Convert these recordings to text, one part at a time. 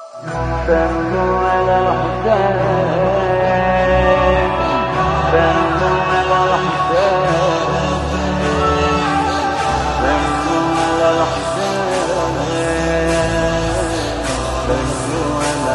فروا على الحسين، فروا على الحسين، فروا على الحسين، فروا على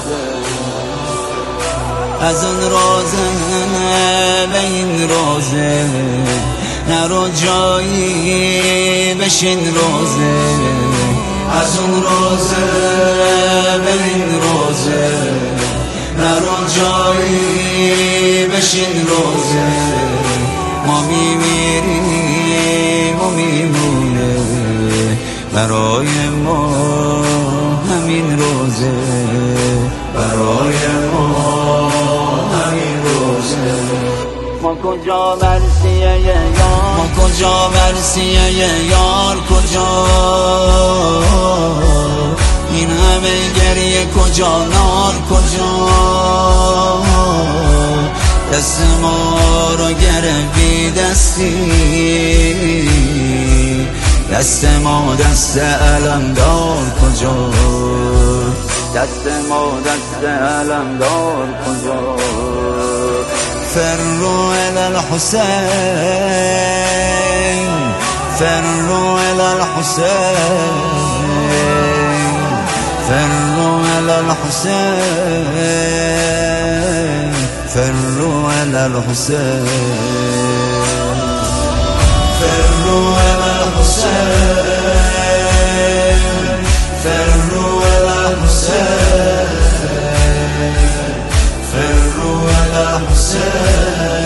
الحسين. از اون روزه به این روزه نرو جایی بشین روزه، از اون روزه به این روزه نرو جایی بشین روزه. ما میمیریم و میمونه برای ما همین روزه، برای ما همین روزه. ما کجا مرسیه یار، ما کجا مرسیه یار کجا، این همه گریه کجا، نار کجا، دست ما رو گرفتی دستی، دست ما دست علمدار کجا، دست ما دست علمدار کجا. فروا إلى الحسين، فروا إلى الحسين، فروا إلى الحسين، فروا إلى الحسين، فروا إلى الحسين، فروا إلى الحسين، فروا إلى الحسين.